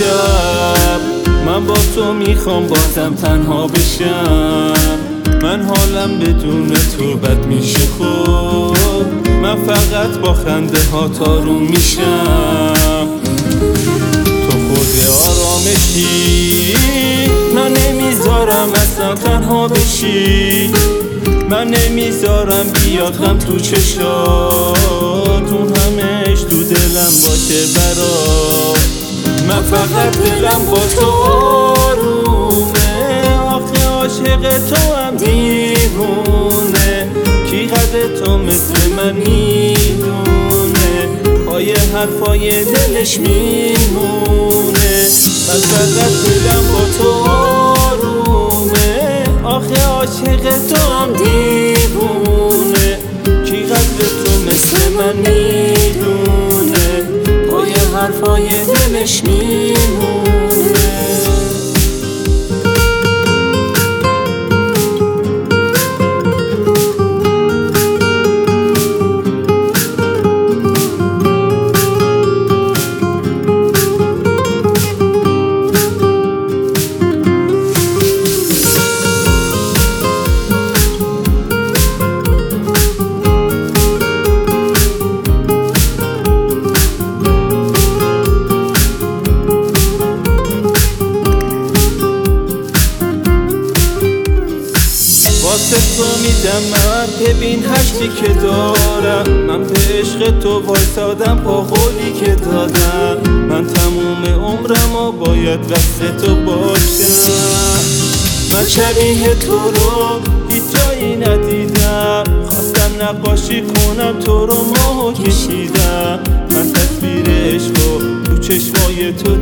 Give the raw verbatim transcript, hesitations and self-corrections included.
شب من با تو میخوام بازم تنها بشم. من حالم بدون تو بد میشه خوب، من فقط با خنده ها تارون میشم. تو خود آرامشی، من نمیذارم اصلا تنها بشی. من نمیذارم بیاد غم تو چشات، اون همش تو دلم باشه برات. من فقط دلم با تو آرومه، آخه عاشق تو هم دیوونه. کی قدر تو مثل من میدونه، پای حرفای دلش میمونه. من فقط دلم با تو آرومه، آخه عاشق تو هم دیوونه. کی قدر تو مثل من میدونه، پای حرفای دلش میمونه. واسه تو میدم من، ببین هشتی که دارم. من به عشق تو وایسادم با قولی که دادم. من تموم عمرم و باید وصل تو باشم. من شبیه تو رو هیچ جایی ندیدم، خواستم نقاشی کنم تو رو ماهو کشیدم. من تصویر عشق رو تو چشمای تو